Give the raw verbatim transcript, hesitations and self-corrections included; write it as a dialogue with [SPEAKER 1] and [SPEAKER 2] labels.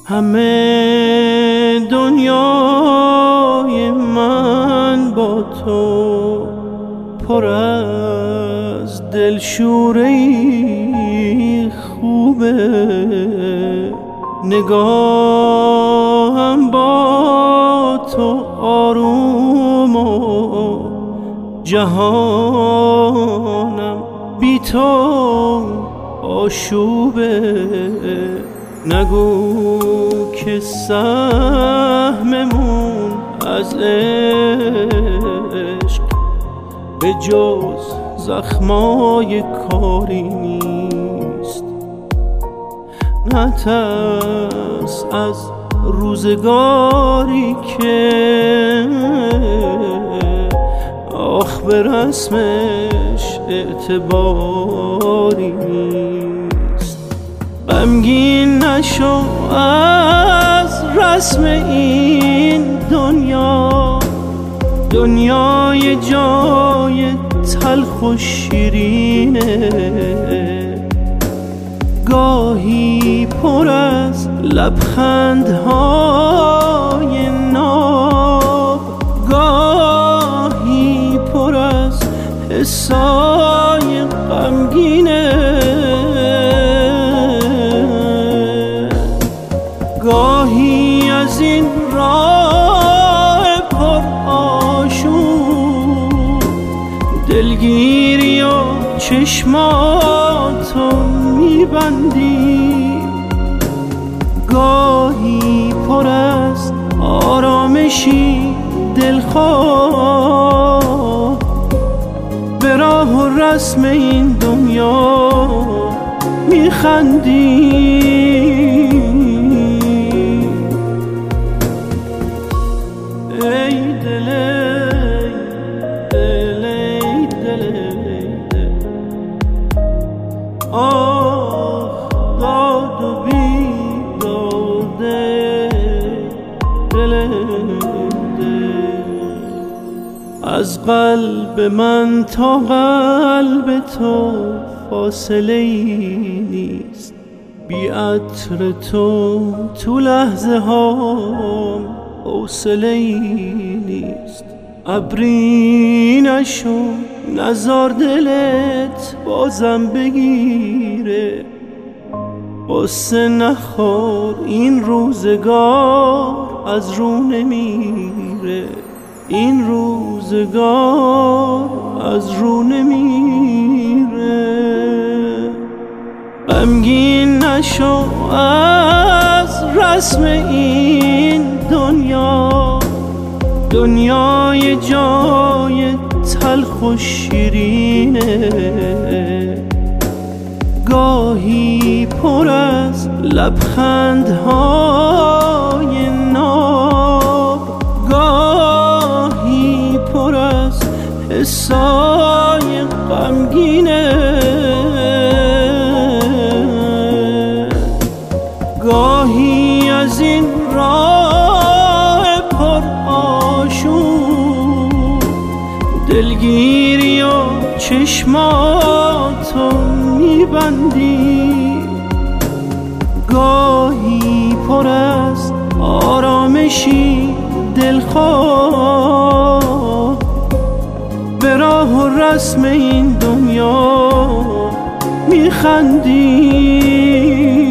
[SPEAKER 1] همه دنیای من با تو پر از دلشوری خوبه، نگاهم با تو آروم و جهانم بی تو آشوبه. نگو که سهممون از عشق به جز زخمای کاری نیست. نترس از روزگاری که آخ به رسمش اعتباری نیست. غمگین نشو از رسم این دنیا، دنیای جای تلخ و شیرینه، گاهی پر از لبخندهای ناب، گاهی پر از حسای غمگینه، گاهی از این راه پر آشوب دلگیری و چشماتو میبندی، گاهی پر از آرامشی دلخواه به راه و رسم این دنیا میخندی. ای دل دل دل آه داد و بیداده دل از قلب من تا قلب تو فاصله ای نیست، بی عطر تو تو لحظه هام حوصله ای نیست. ابری نشو نزار دلت بازم بگیره، قصه نخور این روزگار از رو نمیره، این روزگار از رو نمیره. غمگین نشو از رسم این دنیا، دنیای جای تلخ و شیرینه، گاهی پر از لبخندهای ناب، گاهی پر از حسای غمگینه، گاهی از این راه پر آشوب دلگیری و چشماتو میبندی، گاهی پر از آرامشی دلخواه به راه و رسم این دنیا میخندی.